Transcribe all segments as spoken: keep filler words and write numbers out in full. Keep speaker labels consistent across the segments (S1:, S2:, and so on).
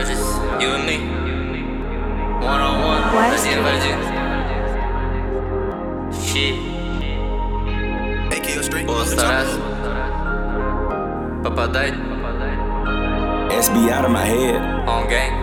S1: just you and me, one on one, один в один. Shit. Постараться попадать.
S2: эс би out of my head.
S1: On gang.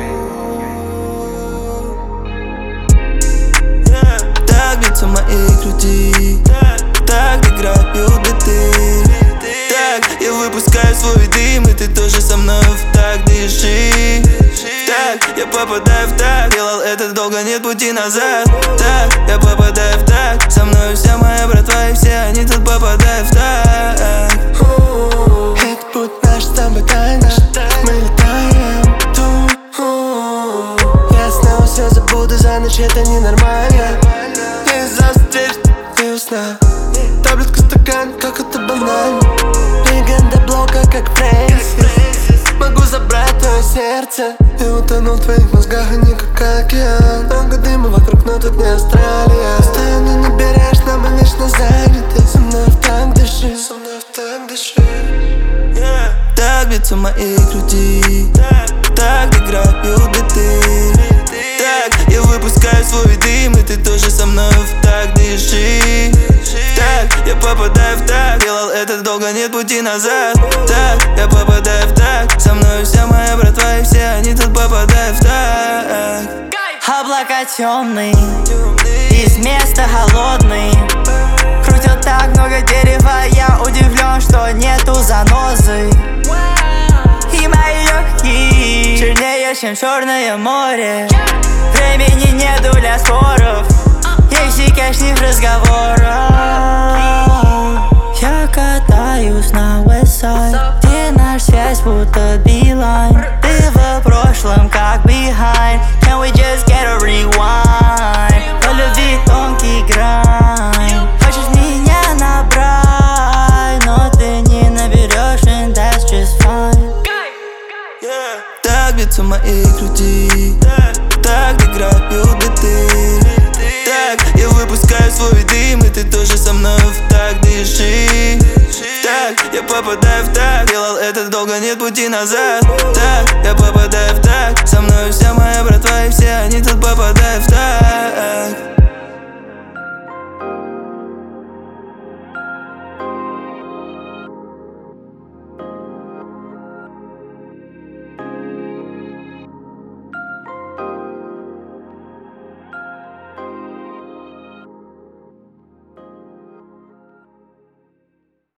S3: Так бьются мои груди, так играют биты. Так я выпускаю свой дым, и ты тоже со мной в так дыши. Так я попадаю в так, делал это долго, нет пути назад. Так я попадаю в так, со мной вся моя братва, и все они тут попадают в так.
S4: Это путь наш с тобой тайна, мы летаем тут. Я снова все забуду за ночь, это ненормально. Из-за встреч и усна, таблетка, стакан, как это банально. Легенда блока, как Фрэнсис. Могу забрать твое сердце и утону в твоих мозгах, а не как океан. Много дыма вокруг, но тут не Австралия. Постоянно не берешь, но мы вечно заняты. Со мной в так дыши, со мной в так дыши.
S3: Так бьются мои груди, так играют биты. Так я выпускаю свой дым, и ты тоже со мной в так дыши. Так я попадаю в так, делал это долго, нет пути назад. Так я попадаю в так, со мной вся моя братва, и все они тут попадают в так.
S5: Облака темные, из места холодный. Крутят так много дерева, я удивлен, что нету занозы. И мои легкие чернее, чем черное море. Времени нету для споров, есть секашных разговоров. Я катаюсь на Westside, где наш связь будто Билайн. Ты в прошлом как behind, can we just get a rewind? По любви тонкий грань, хочешь меня набрать, но ты не наберешь, and that's just fine.
S3: Так бьются мои груди, так играют биты. Так я выпускаю свой дым, и ты тоже со мной в так дыши. Так я попадаю в так, делал это долго, нет пути назад. Так я попадаю в так, со мной вся моя братва, и все они тут попадают в так.